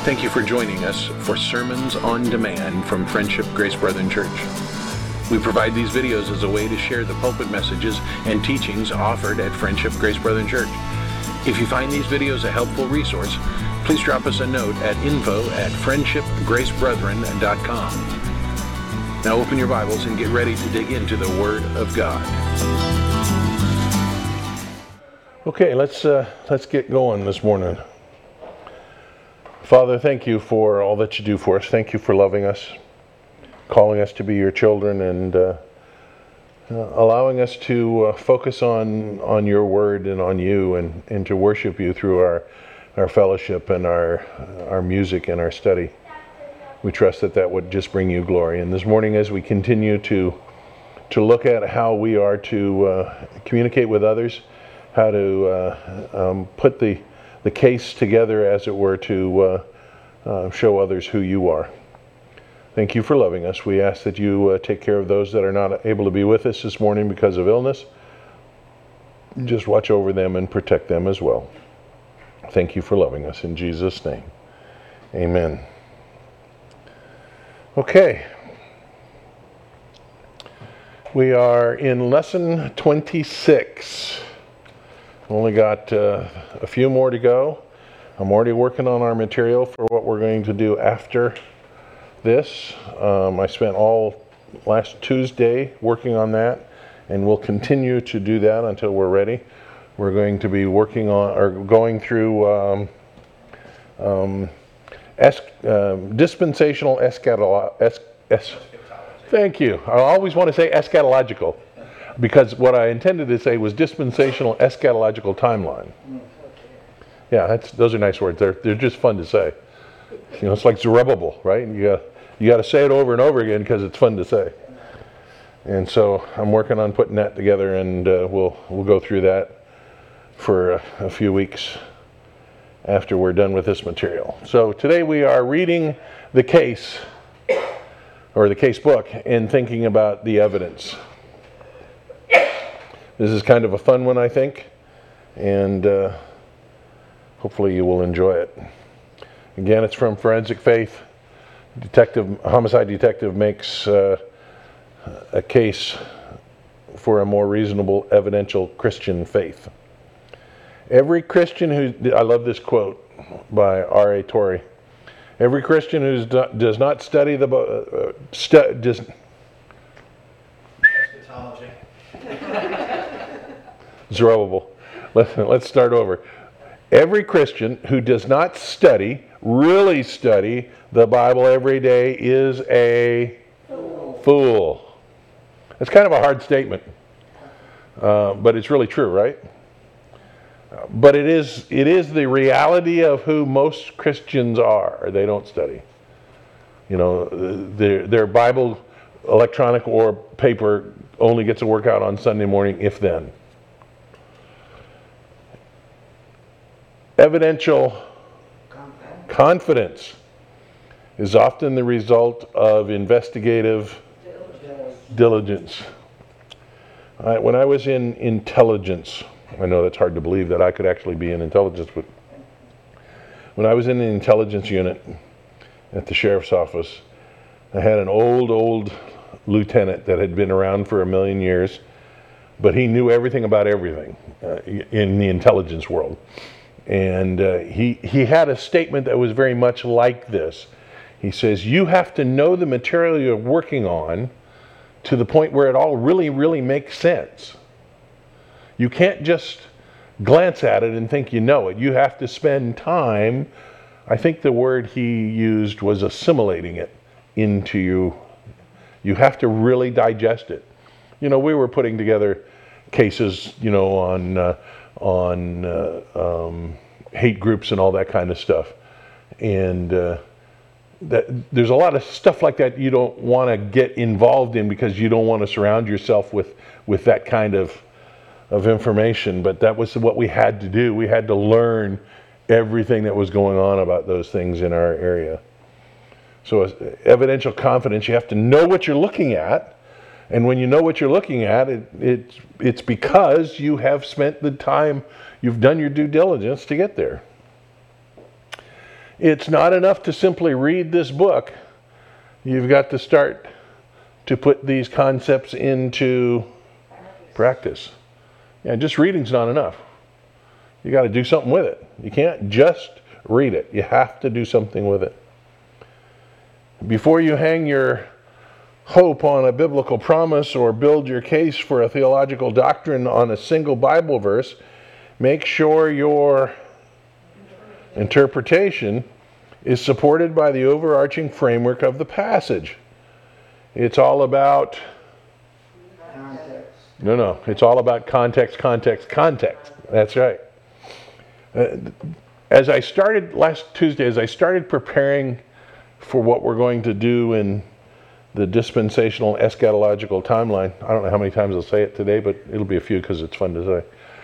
Thank you for joining us for Sermons on Demand from Friendship Grace Brethren Church. We provide these videos as a way to share the pulpit messages and teachings offered at Friendship Grace Brethren Church. If you find these videos a helpful resource, please drop us a note at info@friendshipgracebrethren.com. Now open your Bibles and get ready to dig into the Word of God. Okay, let's get going this morning. Father, thank you for all that you do for us. Thank you for loving us, calling us to be your children, and allowing us to focus on your word and on you, and to worship you through our fellowship and our music and our study. We trust that would just bring you glory. And this morning, as we continue to look at how we are to communicate with others, how to put the case together, as it were, to show others who you are. Thank you for loving us. We ask that you take care of those that are not able to be with us this morning because of illness. Just watch over them and protect them as well. Thank you for loving us. In Jesus' name, amen. Okay. We are in lesson 26. Only got a few more to go. I'm already working on our material for what we're going to do after this. I spent all last Tuesday working on that, and we'll continue to do that until we're ready. We're going to be working on, or going through dispensational eschatology. Thank you. I always want to say eschatological, because what I intended to say was dispensational eschatological timeline. Yeah, those are nice words. They're just fun to say. You know, it's like Zerubbabel, right? You got to say it over and over again because it's fun to say. And so I'm working on putting that together, and we'll go through that for a few weeks after we're done with this material. So today we are reading the case, or the case book, and thinking about the evidence. This is kind of a fun one, I think, and hopefully you will enjoy it. Again, it's from Forensic Faith. Homicide detective makes a case for a more reasonable, evidential Christian faith. Every Christian I love this quote by R.A. Torrey. Every Christian who does not study the eschatology. Zerubbabel. Let's start over. Every Christian who does not really study the Bible every day is a fool. It's kind of a hard statement, but it's really true, right? But it is the reality of who most Christians are. They don't study. You know, their Bible, electronic or paper, only gets a workout on Sunday morning, if then. Evidential confidence is often the result of investigative diligence. When I was in intelligence, I know that's hard to believe that I could actually be in intelligence, but when I was in the intelligence unit at the sheriff's office, I had an old lieutenant that had been around for 1,000,000 years, but he knew everything about everything in the intelligence world. And he had a statement that was very much like this. He says, you have to know the material you're working on to the point where it all really, really makes sense. You can't just glance at it and think you know it. You have to spend time. I think the word he used was assimilating it into you. You have to really digest it. You know, we were putting together cases, you know, on hate groups and all that kind of stuff, and that there's a lot of stuff like that you don't want to get involved in because you don't want to surround yourself with that kind of information. But that was what we had to do. We had to learn everything that was going on about those things in our area. So as evidential confidence, you have to know what you're looking at. And when you know what you're looking at, it's because you have spent the time, you've done your due diligence to get there. it's not enough to simply read this book. You've got to start to put these concepts into practice. Yeah, just reading's not enough. You got to do something with it. You can't just read it. You have to do something with it. Before you hang your hope on a biblical promise or build your case for a theological doctrine on a single Bible verse, make sure your interpretation is supported by the overarching framework of the passage. It's all about context. No, it's all about context. That's right. As I started last Tuesday, as I started preparing for what we're going to do in the dispensational eschatological timeline, I don't know how many times I'll say it today, but it'll be a few because it's fun to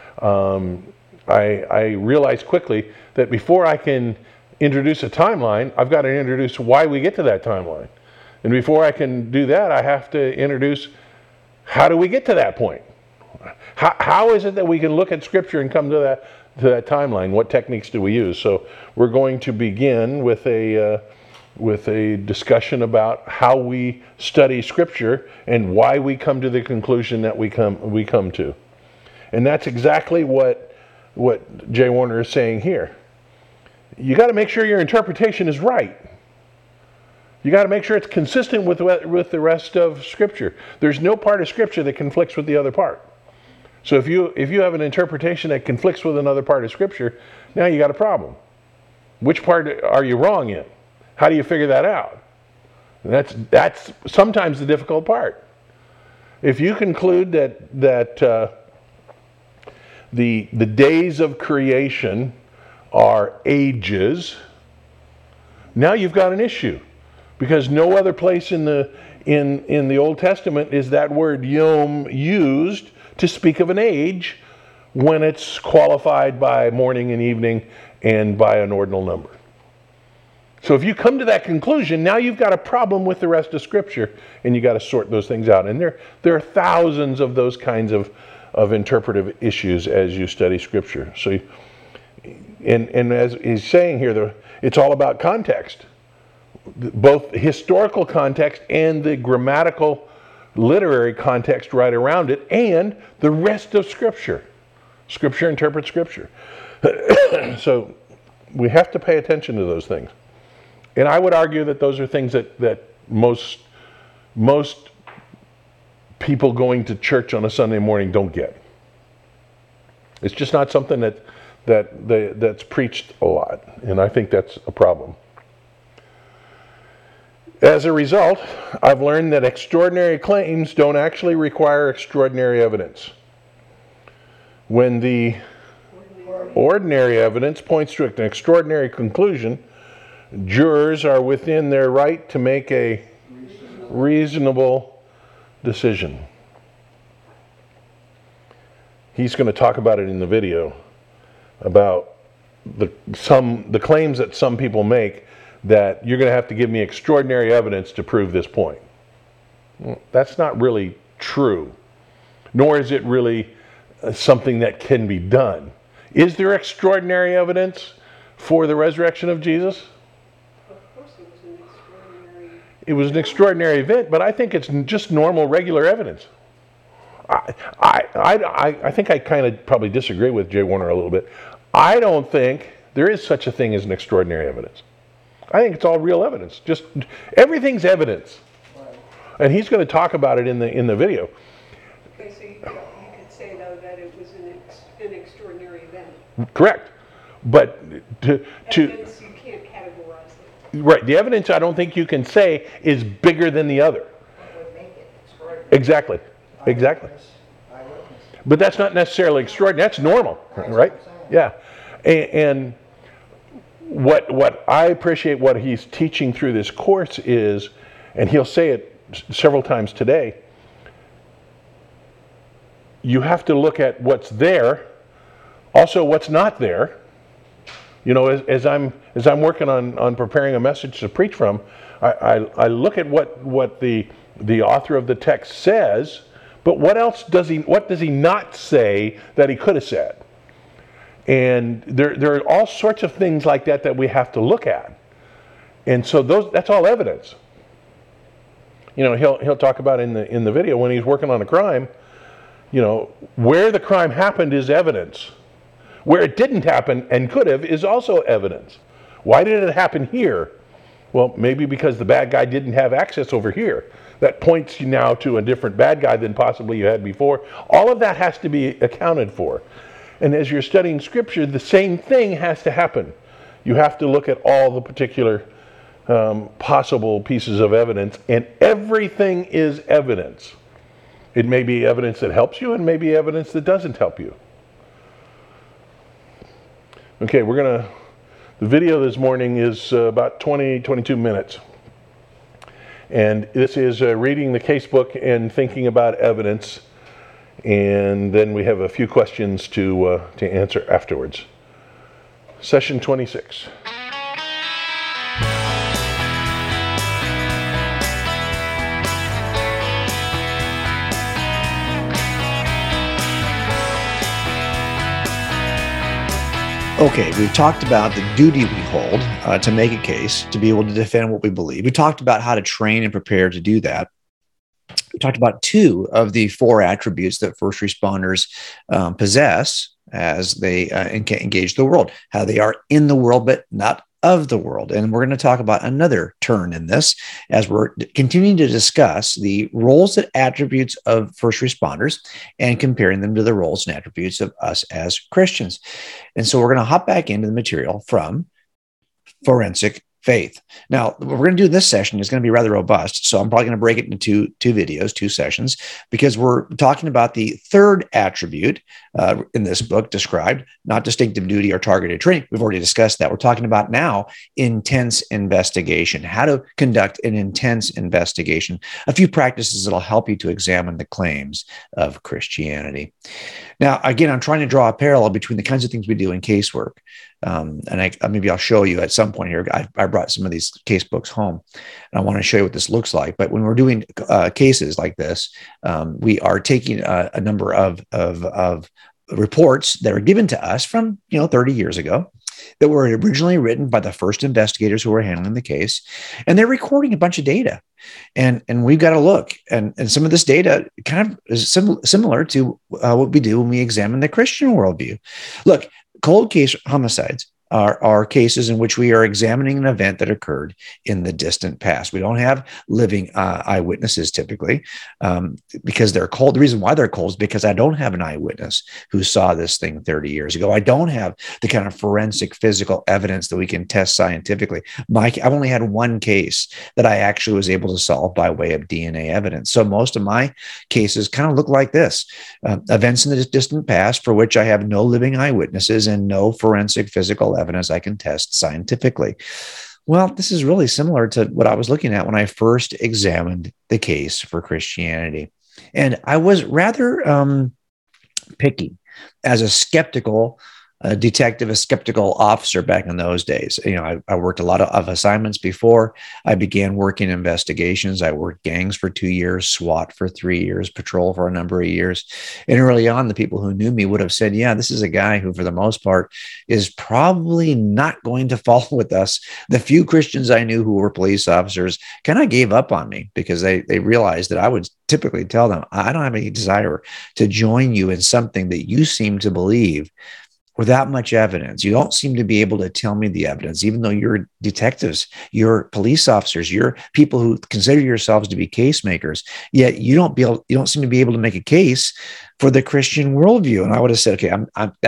say. I realized quickly that before I can introduce a timeline, I've got to introduce why we get to that timeline. And before I can do that, I have to introduce how do we get to that point? How is it that we can look at Scripture and come to that timeline? What techniques do we use? So we're going to begin with a discussion about how we study Scripture and why we come to the conclusion that we come to. And that's exactly what Jay Warner is saying here. You got to make sure your interpretation is right. You got to make sure it's consistent with the rest of Scripture. There's no part of Scripture that conflicts with the other part. So if you have an interpretation that conflicts with another part of Scripture, now you got a problem. Which part are you wrong in? How do you figure that out? And that's sometimes the difficult part. If you conclude that the days of creation are ages, now you've got an issue, because no other place in the Old Testament is that word yom used to speak of an age when it's qualified by morning and evening and by an ordinal number. So if you come to that conclusion, now you've got a problem with the rest of Scripture, and you got to sort those things out. And there are thousands of those kinds of interpretive issues as you study Scripture. So, and as he's saying here, it's all about context, both historical context and the grammatical, literary context right around it, and the rest of Scripture. Scripture interprets Scripture. So we have to pay attention to those things. And I would argue that those are things that most people going to church on a Sunday morning don't get. It's just not something that's preached a lot, and I think that's a problem. As a result, I've learned that extraordinary claims don't actually require extraordinary evidence. When the ordinary evidence points to an extraordinary conclusion, jurors are within their right to make a reasonable decision. He's going to talk about it in the video, about the claims that some people make that you're going to have to give me extraordinary evidence to prove this point. Well, that's not really true, nor is it really something that can be done. Is there extraordinary evidence for the resurrection of Jesus? It was an extraordinary event, but I think it's just normal, regular evidence. I think I kind of probably disagree with Jay Warner a little bit. I don't think there is such a thing as an extraordinary evidence. I think it's all real evidence. Just everything's evidence, and he's going to talk about it in the video. Okay, so you could say though that it was an extraordinary event. Correct, but Evidence you can't categorize it. Right, the evidence I don't think you can say is bigger than the other. What would make it extraordinary? Exactly. But that's not necessarily extraordinary. That's normal, right? Yeah. And what I appreciate what he's teaching through this course is, and he'll say it several times today, you have to look at what's there, also what's not there. You know, as I'm working on preparing a message to preach from, I look at what the author of the text says, but what does he not say that he could have said? And there are all sorts of things like that that we have to look at. And so that's all evidence. You know, he'll talk about in the video when he's working on a crime, you know, where the crime happened is evidence. Where it didn't happen and could have is also evidence. Why did it happen here? Well, maybe because the bad guy didn't have access over here. That points you now to a different bad guy than possibly you had before. All of that has to be accounted for. And as you're studying Scripture, the same thing has to happen. You have to look at all the particular possible pieces of evidence, and everything is evidence. It may be evidence that helps you, and maybe evidence that doesn't help you. Okay, the video this morning is about 22 minutes. And this is reading the casebook and thinking about evidence. And then we have a few questions to answer afterwards. Session 26. Okay, we've talked about the duty we hold to make a case, to be able to defend what we believe. We talked about how to train and prepare to do that. We talked about 2 of the 4 attributes that first responders possess as they engage the world, how they are in the world, but not of the world. And we're going to talk about another turn in this as we're continuing to discuss the roles and attributes of first responders and comparing them to the roles and attributes of us as Christians. And so we're going to hop back into the material from Forensic Faith. Now, what we're going to do in this session is going to be rather robust. So I'm probably going to break it into two videos, 2 sessions, because we're talking about the 3rd attribute in this book described, not distinctive duty or targeted training. We've already discussed that. We're talking about now intense investigation, how to conduct an intense investigation, a few practices that'll help you to examine the claims of Christianity. Now, again, I'm trying to draw a parallel between the kinds of things we do in casework. And maybe I'll show you at some point here. I brought some of these case books home, and I want to show you what this looks like. But when we're doing cases like this, we are taking a number of reports that are given to us from 30 years ago that were originally written by the first investigators who were handling the case, and they're recording a bunch of data. And we've got to look, and some of this data kind of is similar to what we do when we examine the Christian worldview. Look, cold case homicides are cases in which we are examining an event that occurred in the distant past. We don't have living eyewitnesses typically because they're cold. The reason why they're cold is because I don't have an eyewitness who saw this thing 30 years ago. I don't have the kind of forensic physical evidence that we can test scientifically. I've only had 1 case that I actually was able to solve by way of DNA evidence. So most of my cases kind of look like this. Events in the distant past for which I have no living eyewitnesses and no forensic physical evidence I can test scientifically. Well, this is really similar to what I was looking at when I first examined the case for Christianity. And I was rather picky as a skeptical detective, a skeptical officer back in those days. I worked a lot of assignments before I began working investigations. I worked gangs for 2 years, SWAT for 3 years, patrol for a number of years. And early on, the people who knew me would have said, yeah, this is a guy who, for the most part, is probably not going to follow with us. The few Christians I knew who were police officers kind of gave up on me because they realized that I would typically tell them, I don't have any desire to join you in something that you seem to believe without much evidence. You don't seem to be able to tell me the evidence, even though you're detectives, you're police officers, you're people who consider yourselves to be case makers, yet you don't seem to be able to make a case for the Christian worldview. And I would have said, okay,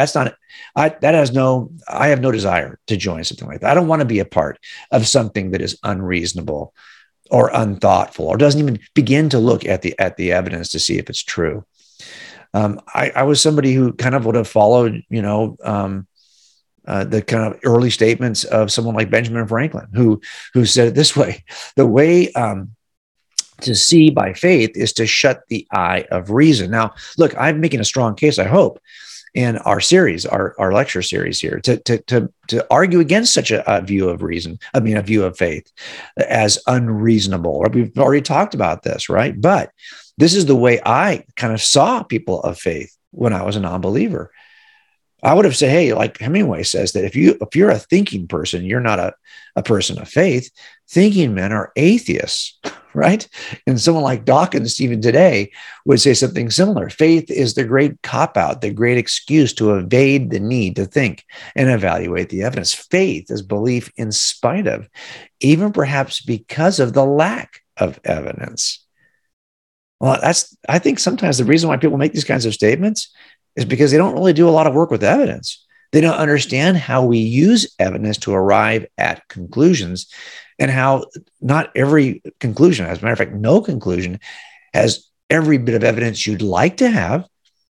I have no desire to join something like that. I don't want to be a part of something that is unreasonable or unthoughtful, or doesn't even begin to look at the evidence to see if it's true. I was somebody who kind of would have followed, the kind of early statements of someone like Benjamin Franklin, who said it this way: the way to see by faith is to shut the eye of reason. Now, look, I'm making a strong case, I hope, in our series, our lecture series here, to argue against such a view of reason. I mean, a view of faith as unreasonable. We've already talked about this, right? But this is the way I kind of saw people of faith when I was a non-believer. I would have said, hey, like Hemingway says, that if you're a thinking person, you're not a person of faith. Thinking men are atheists, right? And someone like Dawkins, even today, would say something similar. Faith is the great cop-out, the great excuse to evade the need to think and evaluate the evidence. Faith is belief in spite of, even perhaps because of the lack of evidence. Well, I think sometimes the reason why people make these kinds of statements is because they don't really do a lot of work with evidence. They don't understand how we use evidence to arrive at conclusions, and how not every conclusion, as a matter of fact, no conclusion has every bit of evidence you'd like to have.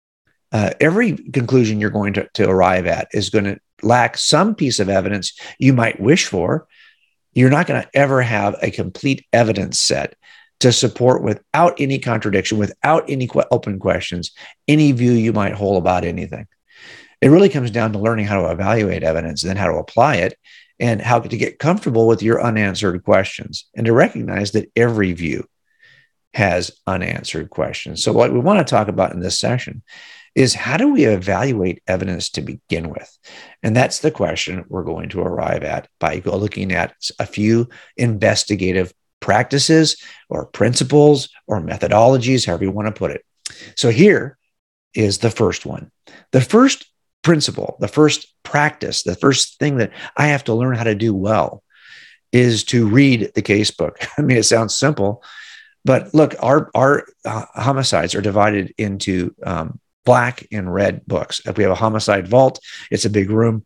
Every conclusion you're going to arrive at is going to lack some piece of evidence you might wish for. You're not going to ever have a complete evidence set to support, without any contradiction, without any open questions, any view you might hold about anything. It really comes down to learning how to evaluate evidence and then how to apply it, and how to get comfortable with your unanswered questions, and to recognize that every view has unanswered questions. So what we want to talk about in this session is, how do we evaluate evidence to begin with? And that's the question we're going to arrive at by looking at a few investigative practices or principles or methodologies, however you want to put it. So here is the first one. The first principle, the first practice, the first thing that I have to learn how to do well is to read the casebook. I mean, it sounds simple, but look, our homicides are divided into black and red books. If we have a homicide vault, it's a big room.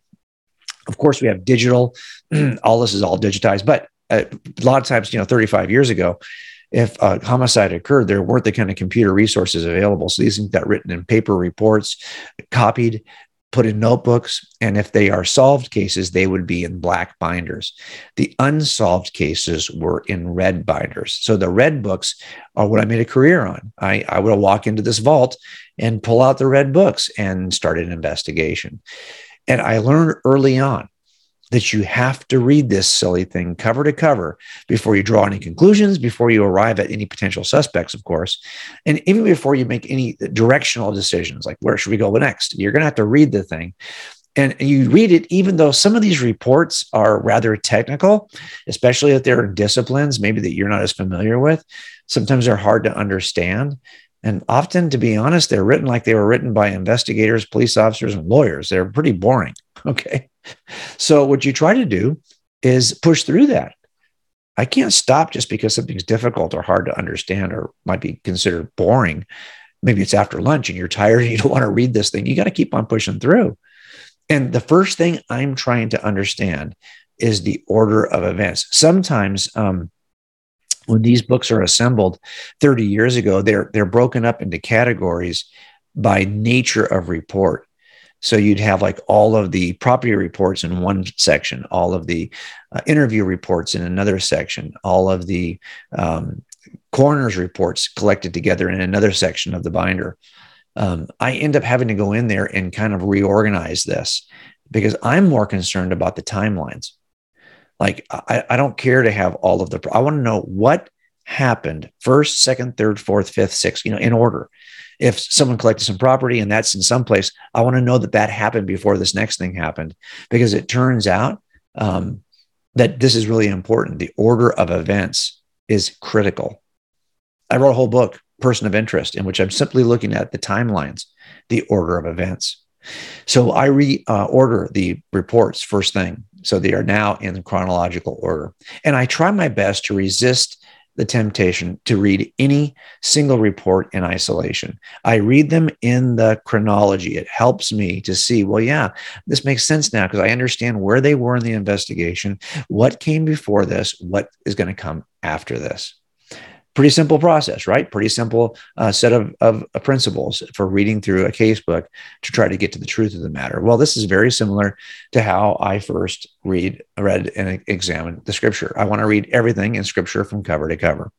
Of course, we have digital. All this is all digitized, but a lot of times, 35 years ago, if a homicide occurred, there weren't the kind of computer resources available. So these things got written in paper reports, copied, put in notebooks. And if they are solved cases, they would be in black binders. The unsolved cases were in red binders. So the red books are what I made a career on. I would walk into this vault and pull out the red books and start an investigation. And I learned early on that you have to read this silly thing cover to cover before you draw any conclusions, before you arrive at any potential suspects, of course, and even before you make any directional decisions, like where should we go next? You're going to have to read the thing. And you read it, even though some of these reports are rather technical, especially if they're in disciplines maybe that you're not as familiar with. Sometimes they're hard to understand. And often, to be honest, they're written like they were written by investigators, police officers, and lawyers. They're pretty boring. Okay. So what you try to do is push through that. I can't stop just because something's difficult or hard to understand or might be considered boring. Maybe it's after lunch and you're tired and you don't want to read this thing. You got to keep on pushing through. And the first thing I'm trying to understand is the order of events. Sometimes, when these books are assembled 30 years ago, they're broken up into categories by nature of report. So you'd have like all of the property reports in one section, all of the interview reports in another section, all of the coroner's reports collected together in another section of the binder. I end up having to go in there and kind of reorganize this because I'm more concerned about the timelines. Like, I don't care to have all of I want to know what happened first, second, third, fourth, fifth, sixth, in order. If someone collected some property and that's in some place, I want to know that happened before this next thing happened, because it turns out that this is really important. The order of events is critical. I wrote a whole book, Person of Interest, in which I'm simply looking at the timelines, the order of events. So I reorder the reports first thing. So they are now in chronological order. And I try my best to resist the temptation to read any single report in isolation. I read them in the chronology. It helps me to see, well, yeah, this makes sense now because I understand where they were in the investigation, what came before this, what is going to come after this. Pretty simple process, right? Pretty simple set of principles for reading through a case book to try to get to the truth of the matter. Well, this is very similar to how I first read and examined the scripture. I want to read everything in scripture from cover to cover.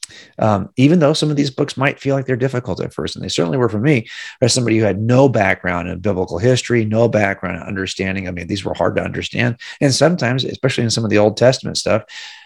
Even though some of these books might feel like they're difficult at first, and they certainly were for me, as somebody who had no background in biblical history, no background in understanding. I mean, these were hard to understand. And sometimes, especially in some of the Old Testament stuff,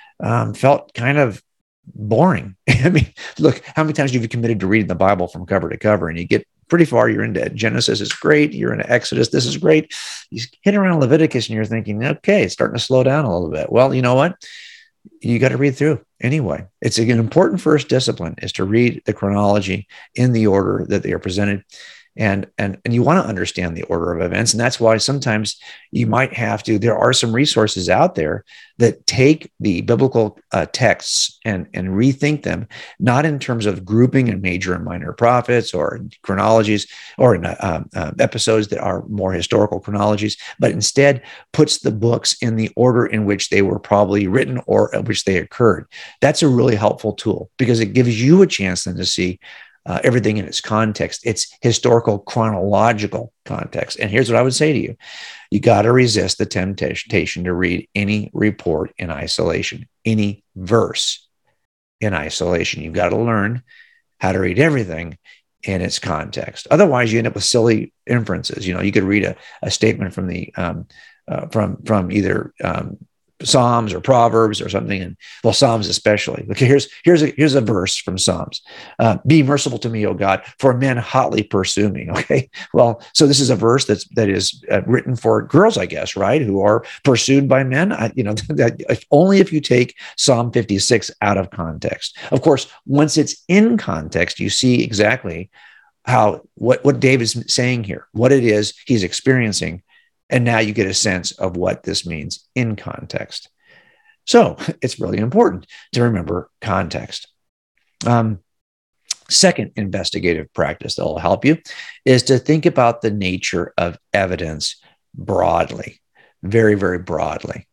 felt kind of boring. I mean, look, how many times have you committed to reading the Bible from cover to cover and you get pretty far. You're into Genesis, is great. You're into Exodus, this is great. You hit around Leviticus and you're thinking, okay, it's starting to slow down a little bit. Well, you know what? You got to read through anyway. It's an important first discipline is to read the chronology in the order that they are presented. And you want to understand the order of events. And that's why sometimes you might have to, there are some resources out there that take the biblical texts and rethink them, not in terms of grouping in major and minor prophets or chronologies or in episodes that are more historical chronologies, but instead puts the books in the order in which they were probably written or in which they occurred. That's a really helpful tool because it gives you a chance then to see everything in its context, its historical chronological context. And here's what I would say to you. You got to resist the temptation to read any report in isolation, any verse in isolation. You've got to learn how to read everything in its context. Otherwise, you end up with silly inferences. You could read a statement from the from either Psalms or Proverbs or something, and well, Psalms especially. Okay, here's a verse from Psalms. Be merciful to me, O God, for men hotly pursue me. Okay, well, so this is a verse that is written for girls, I guess, right, who are pursued by men. Only if you take Psalm 56 out of context. Of course, once it's in context, you see exactly what David's saying here, what it is he's experiencing. And now you get a sense of what this means in context. So it's really important to remember context. Second investigative practice that will help you is to think about the nature of evidence broadly, very, very broadly.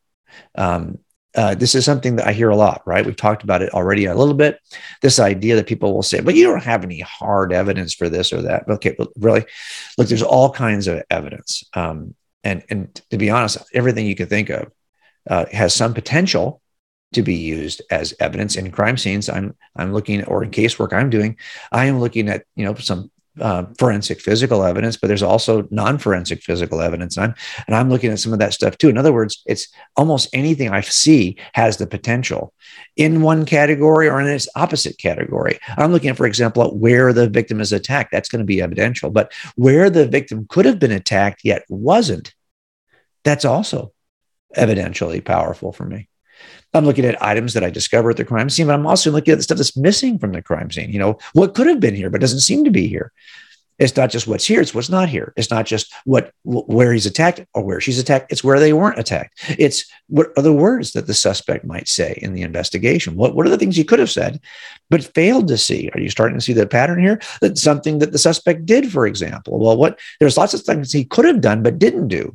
This is something that I hear a lot, right? We've talked about it already a little bit. This idea that people will say, but you don't have any hard evidence for this or that. Okay, but really, look, there's all kinds of evidence. And to be honest, everything you can think of has some potential to be used as evidence in crime scenes. I'm looking, or in casework I'm doing, I am looking at some forensic physical evidence, but there's also non-forensic physical evidence, and I'm looking at some of that stuff too. In other words, it's almost anything I see has the potential in one category or in its opposite category. I'm looking at, for example, at where the victim is attacked. That's going to be evidential, but where the victim could have been attacked yet wasn't, that's also evidentially powerful for me. I'm looking at items that I discover at the crime scene, but I'm also looking at the stuff that's missing from the crime scene. What could have been here, but doesn't seem to be here. It's not just what's here, it's what's not here. It's not just where he's attacked or where she's attacked. It's where they weren't attacked. It's what are the words that the suspect might say in the investigation? What are the things he could have said, but failed to see? Are you starting to see the pattern here? That's something that the suspect did, for example. Well, there's lots of things he could have done, but didn't do.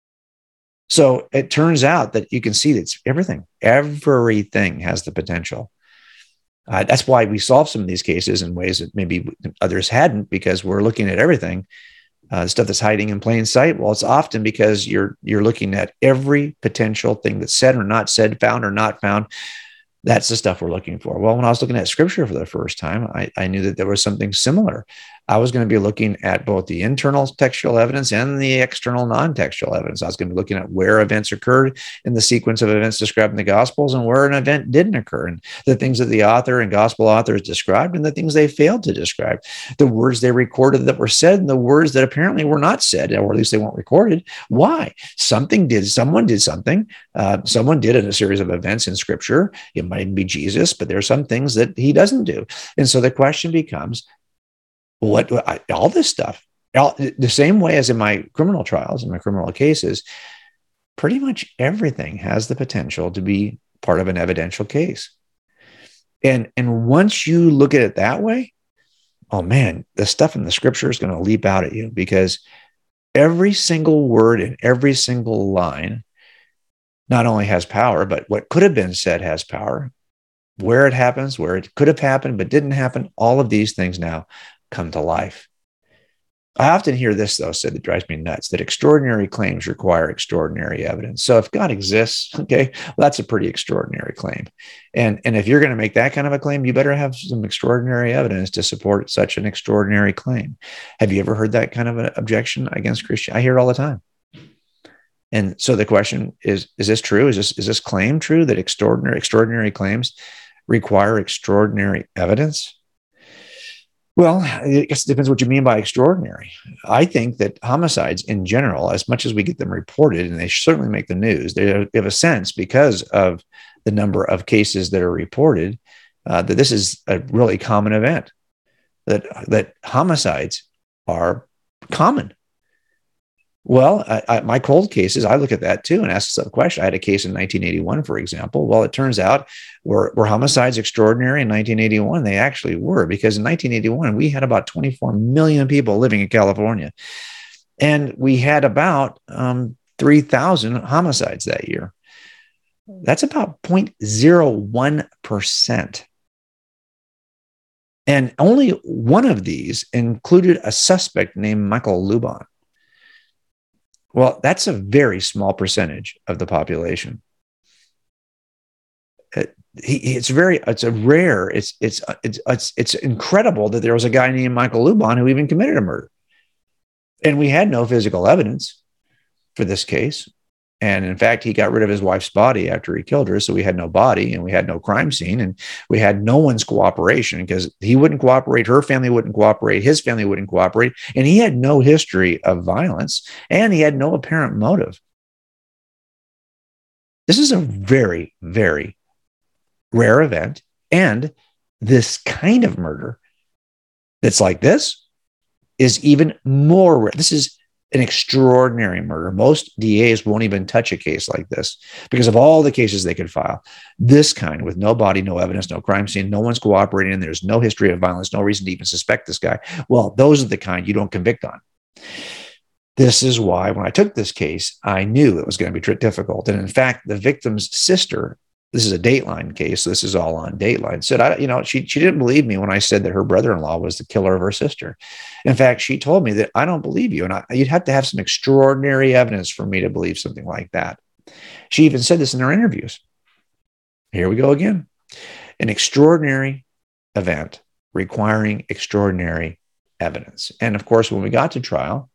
So it turns out that you can see that everything has the potential. That's why we solve some of these cases in ways that maybe others hadn't, because we're looking at everything, stuff that's hiding in plain sight. Well, it's often because you're looking at every potential thing that's said or not said, found or not found. That's the stuff we're looking for. Well, when I was looking at scripture for the first time, I knew that there was something similar. I was going to be looking at both the internal textual evidence and the external non-textual evidence. I was going to be looking at where events occurred in the sequence of events described in the Gospels and where an event didn't occur, and the things that the author and Gospel authors described and the things they failed to describe, the words they recorded that were said and the words that apparently were not said, or at least they weren't recorded. Why? Someone did something. Someone did in a series of events in Scripture. It might be Jesus, but there are some things that he doesn't do. And so the question becomes, all this stuff, the same way as in my criminal trials, in my criminal cases, pretty much everything has the potential to be part of an evidential case. And once you look at it that way, oh man, the stuff in the scripture is going to leap out at you, because every single word and every single line not only has power, but what could have been said has power. Where it happens, where it could have happened but didn't happen, all of these things now come to life. I often hear this, though, said, that drives me nuts, that extraordinary claims require extraordinary evidence. So if God exists, okay, well, that's a pretty extraordinary claim. And if you're going to make that kind of a claim, you better have some extraordinary evidence to support such an extraordinary claim. Have you ever heard that kind of an objection against Christianity? I hear it all the time. And so the question is this true? Is this claim true, that extraordinary claims require extraordinary evidence? Well, I guess it depends what you mean by extraordinary. I think that homicides in general, as much as we get them reported, and they certainly make the news, they have a sense because of the number of cases that are reported that this is a really common event, that homicides are common. Well, my cold cases, I look at that too and ask the question. I had a case in 1981, for example. Well, it turns out were homicides extraordinary in 1981? They actually were, because in 1981, we had about 24 million people living in California. And we had about 3,000 homicides that year. That's about 0.01%. And only one of these included a suspect named Michael Lubon. Well, that's a very small percentage of the population. It's incredible that there was a guy named Michael Lubon who even committed a murder. And we had no physical evidence for this case. And in fact, he got rid of his wife's body after he killed her. So we had no body and we had no crime scene and we had no one's cooperation because he wouldn't cooperate. Her family wouldn't cooperate. His family wouldn't cooperate. And he had no history of violence and he had no apparent motive. This is a very, very rare event. And this kind of murder that's like this is even more rare. This is an extraordinary murder. Most DAs won't even touch a case like this because of all the cases they could file. This kind with no body, no evidence, no crime scene, no one's cooperating, and there's no history of violence, no reason to even suspect this guy. Well, those are the kind you don't convict on. This is why when I took this case, I knew it was going to be difficult. And in fact, the victim's sister, this is a Dateline case, so this is all on Dateline, said, she didn't believe me when I said that her brother-in-law was the killer of her sister. In fact, she told me that I don't believe you. And you'd have to have some extraordinary evidence for me to believe something like that. She even said this in her interviews. Here we go again. An extraordinary event requiring extraordinary evidence. And of course, when we got to trial,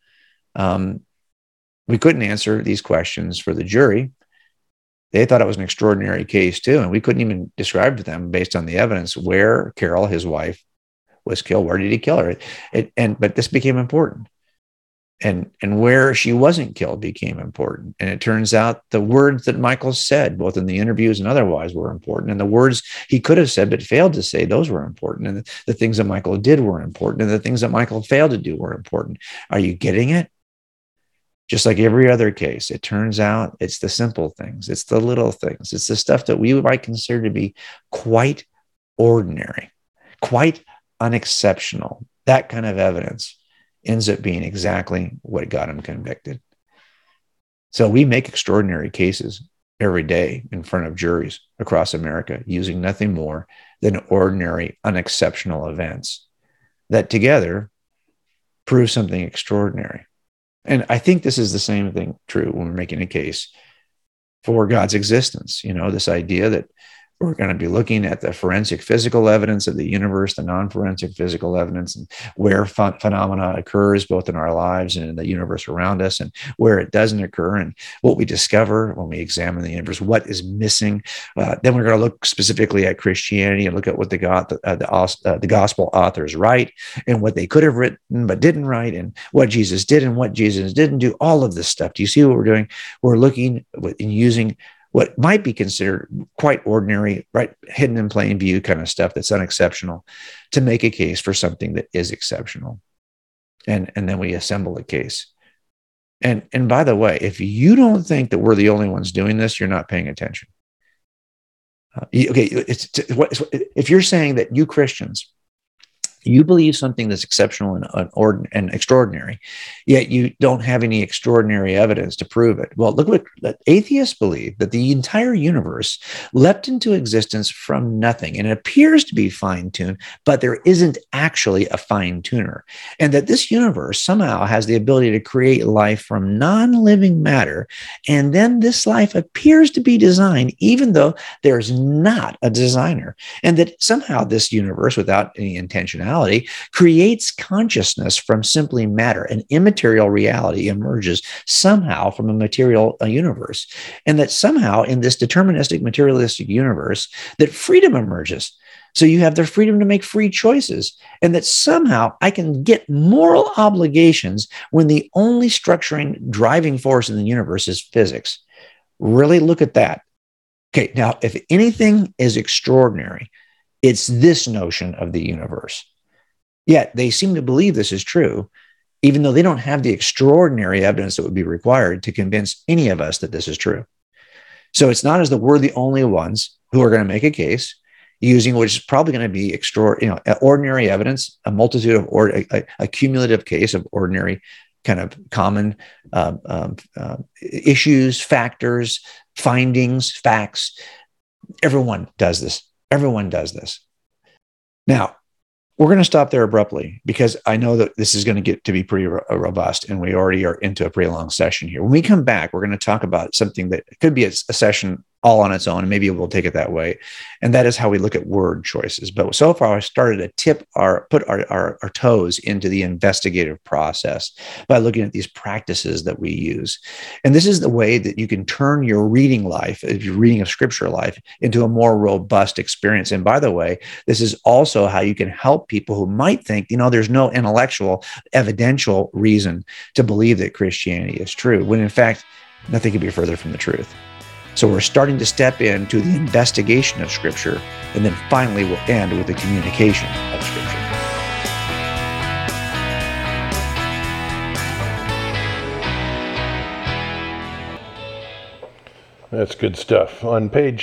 we couldn't answer these questions for the jury. They thought it was an extraordinary case too. And we couldn't even describe to them based on the evidence where Carol, his wife, was killed. Where did he kill her? But this became important. And where she wasn't killed became important. And it turns out the words that Michael said, both in the interviews and otherwise, were important. And the words he could have said but failed to say, those were important. And the things that Michael did were important. And the things that Michael failed to do were important. Are you getting it? Just like every other case, it turns out it's the simple things. It's the little things. It's the stuff that we might consider to be quite ordinary, quite unexceptional. That kind of evidence ends up being exactly what got him convicted. So we make extraordinary cases every day in front of juries across America using nothing more than ordinary, unexceptional events that together prove something extraordinary. And I think this is the same thing true when we're making a case for God's existence. This idea that we're going to be looking at the forensic physical evidence of the universe, the non-forensic physical evidence, and where phenomena occurs both in our lives and in the universe around us, and where it doesn't occur, and what we discover when we examine the universe, what is missing. Then we're going to look specifically at Christianity and look at what the gospel authors write and what they could have written but didn't write, and what Jesus did and what Jesus didn't do. All of this stuff. Do you see what we're doing? We're looking and using what might be considered quite ordinary, right, hidden in plain view kind of stuff that's unexceptional to make a case for something that is exceptional. And then we assemble a case. And by the way, if you don't think that we're the only ones doing this, you're not paying attention. If you're saying that you Christians, you believe something that's exceptional and extraordinary, yet you don't have any extraordinary evidence to prove it. Well, look what atheists believe, that the entire universe leapt into existence from nothing, and it appears to be fine-tuned, but there isn't actually a fine-tuner, and that this universe somehow has the ability to create life from non-living matter, and then this life appears to be designed even though there's not a designer, and that somehow this universe, without any intentionality, creates consciousness from simply matter. An immaterial reality emerges somehow from a material universe. And that somehow in this deterministic, materialistic universe, that freedom emerges. So you have the freedom to make free choices, and that somehow I can get moral obligations when the only structuring driving force in the universe is physics. Really look at that. Okay, now, if anything is extraordinary, it's this notion of the universe. Yet they seem to believe this is true, even though they don't have the extraordinary evidence that would be required to convince any of us that this is true. So it's not as though we're the only ones who are going to make a case using which is probably going to be ordinary evidence, a multitude of a cumulative case of ordinary kind of common issues, factors, findings, facts. Everyone does this. Everyone does this. Now, we're going to stop there abruptly because I know that this is going to get to be pretty robust, and we already are into a pretty long session here. When we come back, we're going to talk about something that could be a session all on its own, and maybe we'll take it that way. And that is how we look at word choices. But so far, I started to put our toes into the investigative process by looking at these practices that we use. And this is the way that you can turn your reading life, if you're reading a scripture life, into a more robust experience. And by the way, this is also how you can help people who might think, there's no intellectual, evidential reason to believe that Christianity is true, when in fact, nothing could be further from the truth. So we're starting to step into the investigation of Scripture, and then finally we'll end with the communication of Scripture. That's good stuff. On page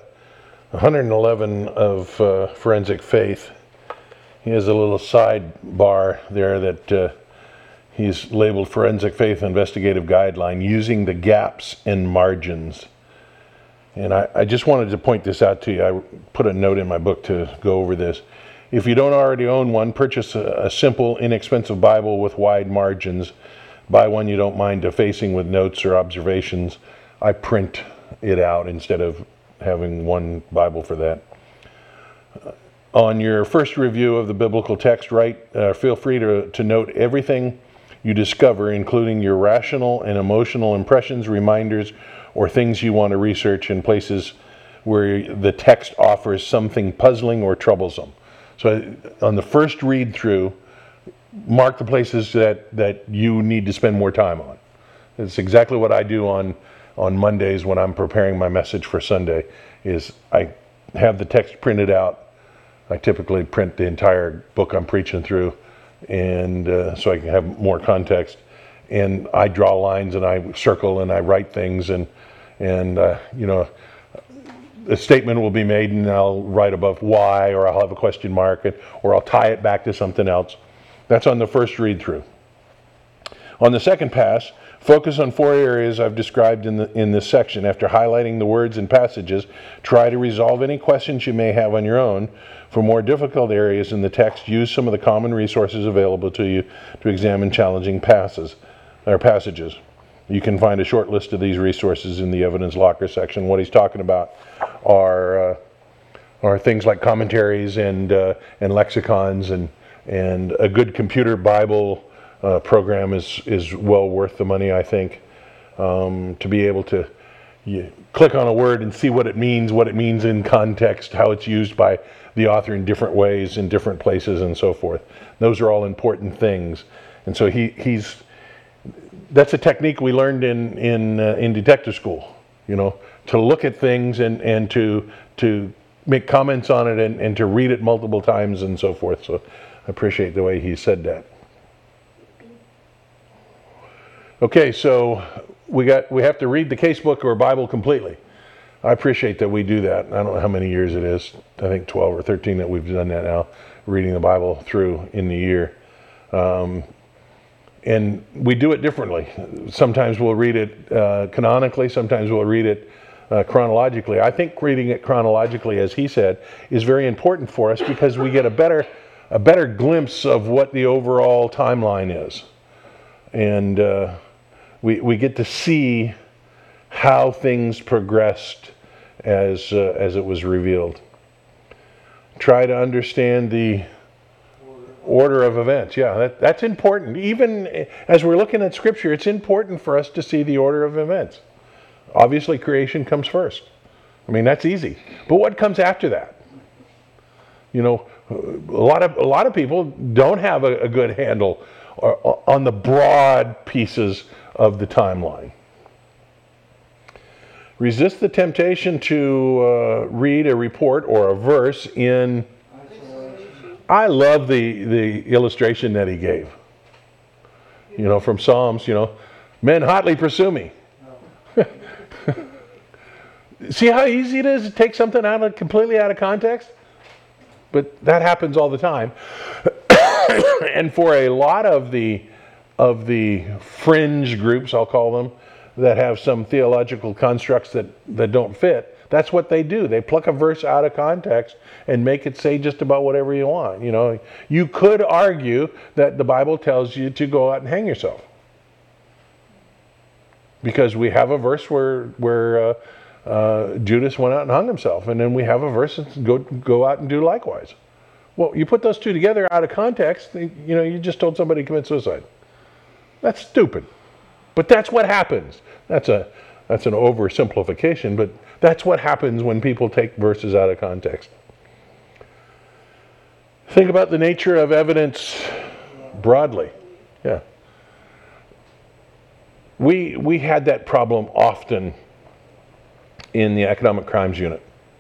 111 of Forensic Faith, he has a little sidebar there that he's labeled Forensic Faith Investigative Guideline, using the gaps and margins. And I just wanted to point this out to you. I put a note in my book to go over this. If you don't already own one, purchase a simple, inexpensive Bible with wide margins. Buy one you don't mind defacing with notes or observations. I print it out instead of having one Bible for that. On your first review of the biblical text, feel free to note everything you discover, including your rational and emotional impressions, reminders, or things you want to research in places where the text offers something puzzling or troublesome. So on the first read through, mark the places that you need to spend more time on. It's exactly what I do on Mondays when I'm preparing my message for Sunday, is I have the text printed out. I typically print the entire book I'm preaching through, and so I can have more context. And I draw lines and I circle and I write things, and a statement will be made and I'll write above why, or I'll have a question mark, or I'll tie it back to something else. That's on the first read through. On the second pass, focus on 4 areas I've described in this section. After highlighting the words and passages, try to resolve any questions you may have on your own. For more difficult areas in the text, use some of the common resources available to you to examine challenging passages. You can find a short list of these resources in the evidence locker section. What he's talking about are things like commentaries and lexicons, and a good computer Bible program is well worth the money, I think, to be able to click on a word and see what it means in context, how it's used by the author in different ways, in different places, and so forth. Those are all important things. And so that's a technique we learned in detective school, to look at things and to make comments on it and to read it multiple times and so forth. So I appreciate the way he said that. Okay, so we have to read the casebook or Bible completely. I appreciate that we do that. I don't know how many years it is. I think 12 or 13 that we've done that now, reading the Bible through in the year. And we do it differently. Sometimes we'll read it canonically. Sometimes we'll read it chronologically. I think reading it chronologically, as he said, is very important for us because we get a better glimpse of what the overall timeline is. And we get to see how things progressed as it was revealed. Try to understand the order of events. Yeah, that's important. Even as we're looking at Scripture, it's important for us to see the order of events. Obviously, creation comes first. I mean, that's easy. But what comes after that? You know, a lot of people don't have a good handle on the broad pieces of the timeline. Resist the temptation to read a report or a verse in. I love the illustration that he gave. You know, from Psalms. You know, men hotly pursue me. See how easy it is to take something completely out of context? But that happens all the time. And for a lot of the fringe groups, I'll call them, that have some theological constructs that don't fit, that's what they do. They pluck a verse out of context and make it say just about whatever you want. You know, you could argue that the Bible tells you to go out and hang yourself, because we have a verse where Judas went out and hung himself, and then we have a verse that go out and do likewise. Well, you put those two together out of context, you know, you just told somebody to commit suicide. That's stupid. But that's what happens. That's an oversimplification, but that's what happens when people take verses out of context. Think about the nature of evidence broadly. Yeah. We had that problem often in the economic crimes unit.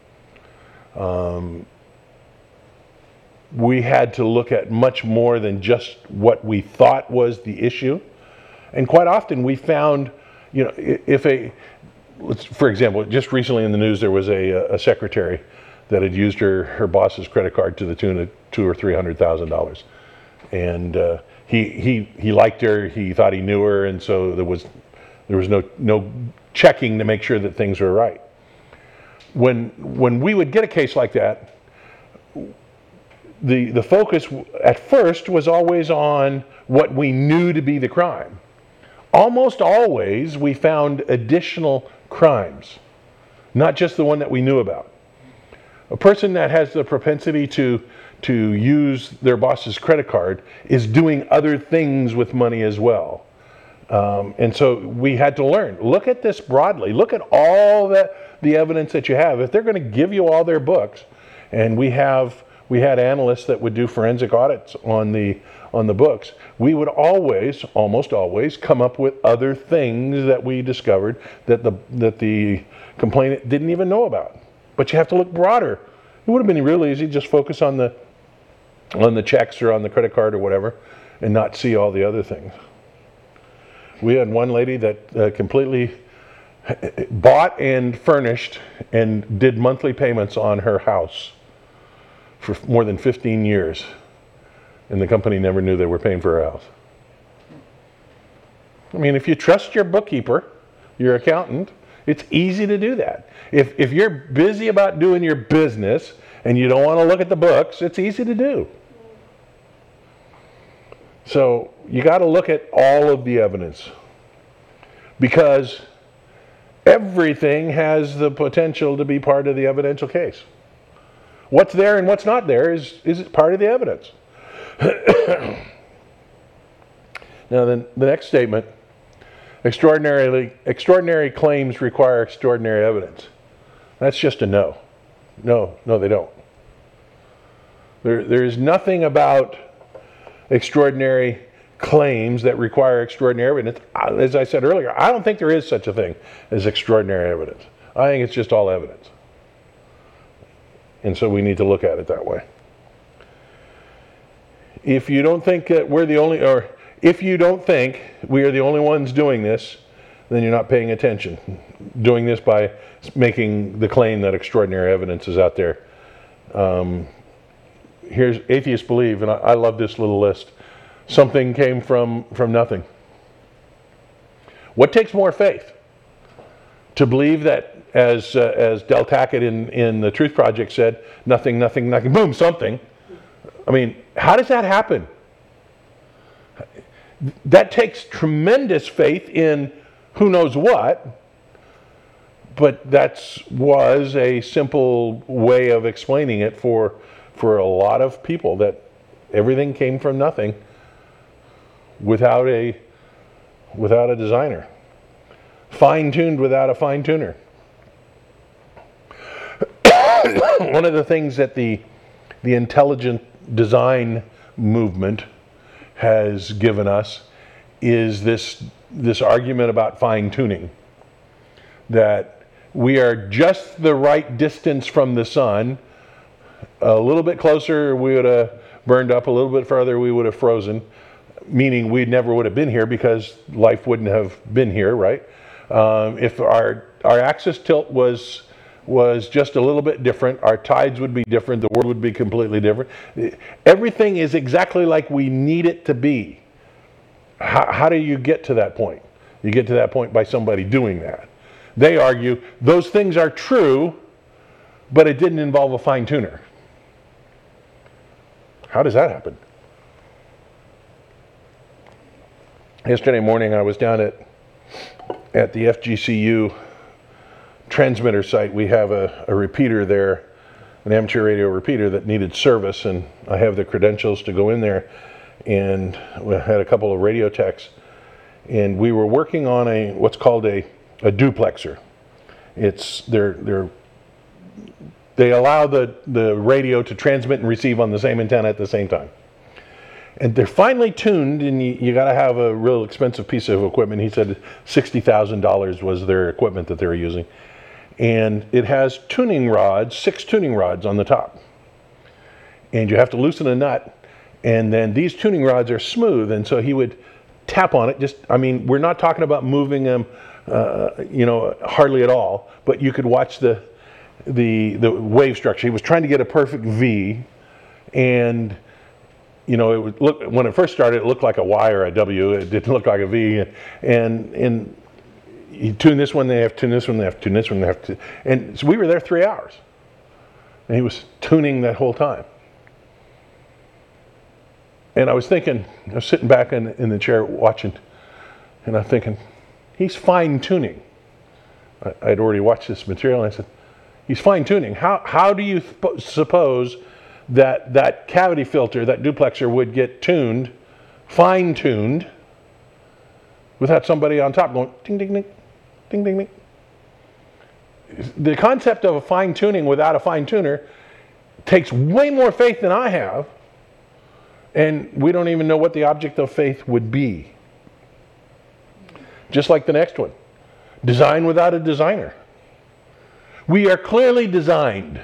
We had to look at much more than just what we thought was the issue. And quite often we found, you know, for example, just recently in the news there was a secretary that had used her boss's credit card to the tune of $200,000 or $300,000. And he liked her, he thought he knew her, and so there was no checking to make sure that things were right. When we would get a case like that, the focus at first was always on what we knew to be the crime. Almost always we found additional crimes, not just the one that we knew about. A person that has the propensity to use their boss's credit card is doing other things with money as well. And so we had to learn. Look at this broadly. Look at all the evidence that you have. If they're going to give you all their books, and we had analysts that would do forensic audits on the books, we would almost always come up with other things that we discovered that the complainant didn't even know about. But you have to look broader. It would have been real easy to just focus on the checks or on the credit card or whatever and not see all the other things. We had one lady that completely bought and furnished and did monthly payments on her house for more than 15 years. And the company never knew they were paying for her house. I mean, if you trust your bookkeeper, your accountant, it's easy to do that. If you're busy about doing your business and you don't want to look at the books, it's easy to do. So you got to look at all of the evidence, because everything has the potential to be part of the evidential case. What's there and what's not there is part of the evidence. Now then, the next statement, extraordinary claims require extraordinary evidence. That's just a no. No, they don't. There is nothing about extraordinary claims that require extraordinary evidence. As I said earlier, I don't think there is such a thing as extraordinary evidence. I think it's just all evidence. And so we need to look at it that way. If you don't think that if you don't think we are the only ones doing this, then you're not paying attention. Doing this by making the claim that extraordinary evidence is out there. Here's atheists believe, and I love this little list. Something came from nothing. What takes more faith? To believe that, as Del Tackett in the Truth Project said, nothing, boom, something. I mean, how does that happen? That takes tremendous faith in who knows what, but that was a simple way of explaining it for a lot of people, that everything came from nothing without a designer. Fine-tuned without a fine-tuner. One of the things that the the intelligent design movement has given us is this argument about fine tuning, that we are just the right distance from the sun. A little bit closer, we would have burned up. A little bit further, we would have frozen, meaning we never would have been here because life wouldn't have been here, right? If our axis tilt was just a little bit different, our tides would be different, the world would be completely different. Everything is exactly like we need it to be. How do you get to that point? You get to that point by somebody doing that. They argue those things are true, but it didn't involve a fine tuner. How does that happen? Yesterday morning I was down at the FGCU transmitter site. We have a repeater there, an amateur radio repeater that needed service, and I have the credentials to go in there, and we had a couple of radio techs, and we were working on what's called a duplexer. It's they allow the radio to transmit and receive on the same antenna at the same time. And they're finely tuned, and you got to have a real expensive piece of equipment. He said $60,000 was their equipment that they were using. And it has tuning rods, 6 tuning rods on the top. And you have to loosen a nut, and then these tuning rods are smooth, and so he would tap on it. We're not talking about moving them, hardly at all, but you could watch the wave structure. He was trying to get a perfect V, and it would look, when it first started, it looked like a Y or a W. It didn't look like a V. And you tune this one, they have to tune this one, they have to tune this one, they have to. And so we were there 3 hours. And he was tuning that whole time. And I was sitting back in the chair watching, and I'm thinking, he's fine tuning. I'd already watched this material, and I said, he's fine tuning. How do you suppose that cavity filter, that duplexer, would get tuned, fine tuned, without somebody on top going ding ding ding, ding ding ding? The concept of a fine tuning without a fine tuner takes way more faith than I have, and we don't even know what the object of faith would be. Just like the next one, design without a designer. We are clearly designed.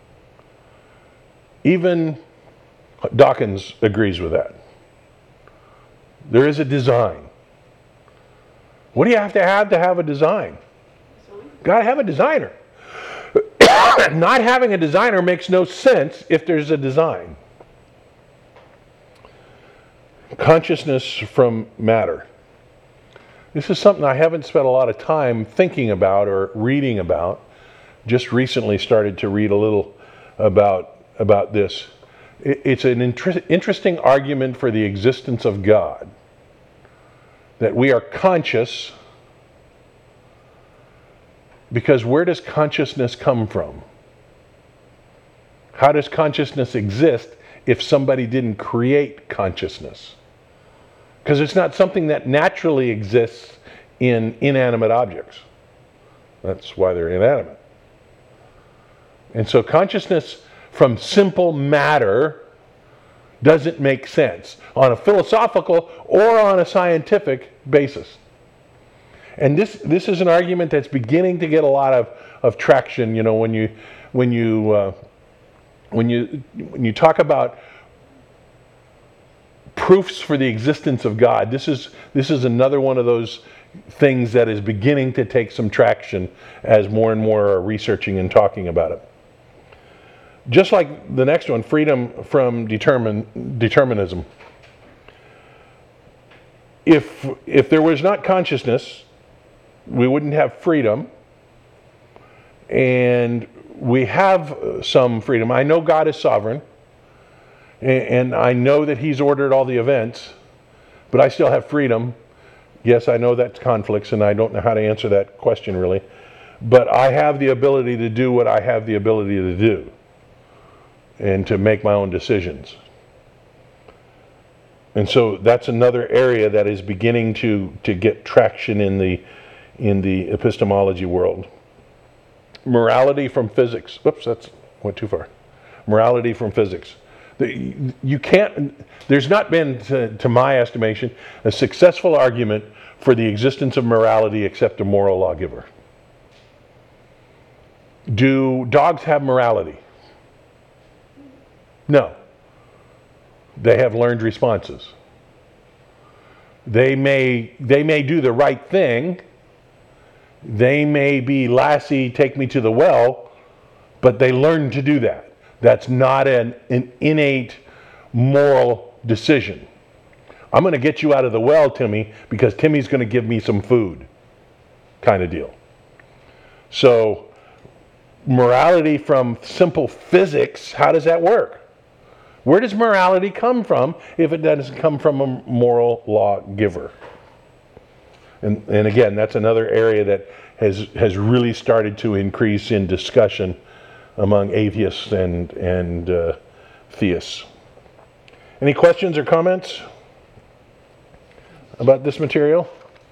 Even Dawkins agrees with that. There is a design. What do you have to have a design? Got to have a designer. Not having a designer makes no sense if there's a design. Consciousness from matter. This is something I haven't spent a lot of time thinking about or reading about. Just recently started to read a little about this. It's an interesting argument for the existence of God. That we are conscious, because where does consciousness come from? How does consciousness exist if somebody didn't create consciousness? Because it's not something that naturally exists in inanimate objects. That's why they're inanimate. And so consciousness from simple matter doesn't make sense on a philosophical or on a scientific basis. And this is an argument that's beginning to get a lot of traction. When you talk about proofs for the existence of God, this is another one of those things that is beginning to take some traction as more and more are researching and talking about it. Just like the next one, freedom from determinism. If there was not consciousness, we wouldn't have freedom, and we have some freedom. I know God is sovereign, and I know that He's ordered all the events, but I still have freedom. Yes, I know that's conflicts, and I don't know how to answer that question really, but I have the ability to do what I have the ability to do, and to make my own decisions. And so that's another area that is beginning to get traction in the epistemology world. Morality from physics. Whoops, that went too far. morality from physics. You can't, there's not been, to my estimation, a successful argument for the existence of morality except a moral lawgiver. Do dogs have morality? No. They have learned responses. They may do the right thing. They may be Lassie, take me to the well, but they learn to do that. That's not an innate moral decision. I'm going to get you out of the well, Timmy, because Timmy's going to give me some food, kind of deal. So, morality from simple physics, how does that work? Where does morality come from if it doesn't come from a moral lawgiver? And again, that's another area that has really started to increase in discussion among atheists and theists. Any questions or comments about this material?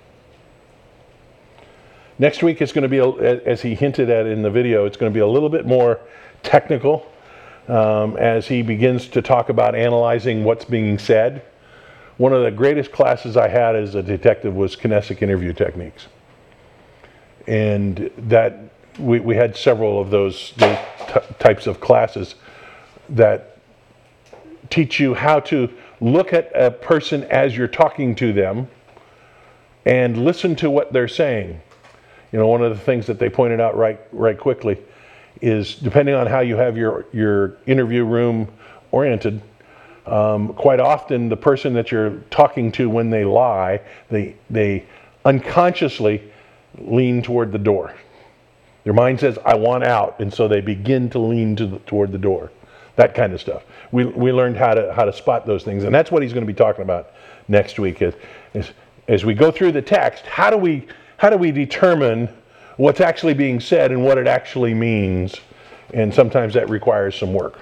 Next week it's going to be, as he hinted at in the video, it's going to be a little bit more technical as he begins to talk about analyzing what's being said. One of the greatest classes I had as a detective was kinetic interview techniques. And that we had several of those types of classes that teach you how to look at a person as you're talking to them and listen to what they're saying. You know, one of the things that they pointed out right quickly is, depending on how you have your interview room oriented, quite often the person that you're talking to, when they lie, they unconsciously lean toward the door. Their mind says, I want out, and so they begin to lean toward the door. That kind of stuff. We learned how to spot those things, and that's what he's going to be talking about next week. As we go through the text, how do we determine what's actually being said and what it actually means? And sometimes that requires some work.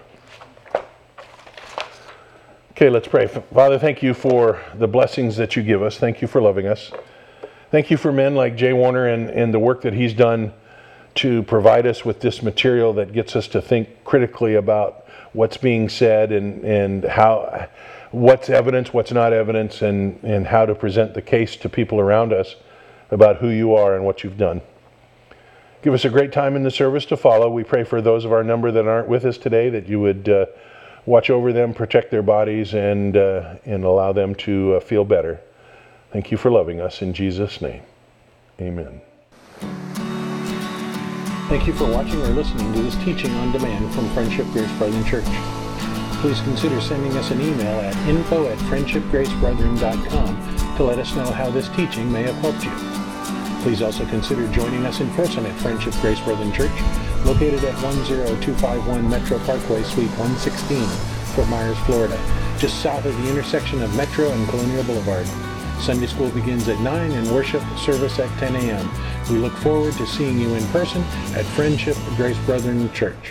Okay, let's pray. Father, thank you for the blessings that you give us. Thank you for loving us. Thank you for men like Jay Warner and the work that he's done to provide us with this material that gets us to think critically about what's being said and how, what's evidence, what's not evidence, and how to present the case to people around us about who you are and what you've done. Give us a great time in the service to follow. We pray for those of our number that aren't with us today, that you would watch over them, protect their bodies, and allow them to feel better. Thank you for loving us. In Jesus' name, amen. Thank you for watching or listening to this teaching on demand from Friendship Grace Brethren Church. Please consider sending us an email at info@friendshipgracebrethren.com to let us know how this teaching may have helped you. Please also consider joining us in person at Friendship Grace Brethren Church, located at 10251 Metro Parkway, Suite 116, Fort Myers, Florida, just south of the intersection of Metro and Colonial Boulevard. Sunday school begins at 9 and worship service at 10 a.m. We look forward to seeing you in person at Friendship Grace Brethren Church.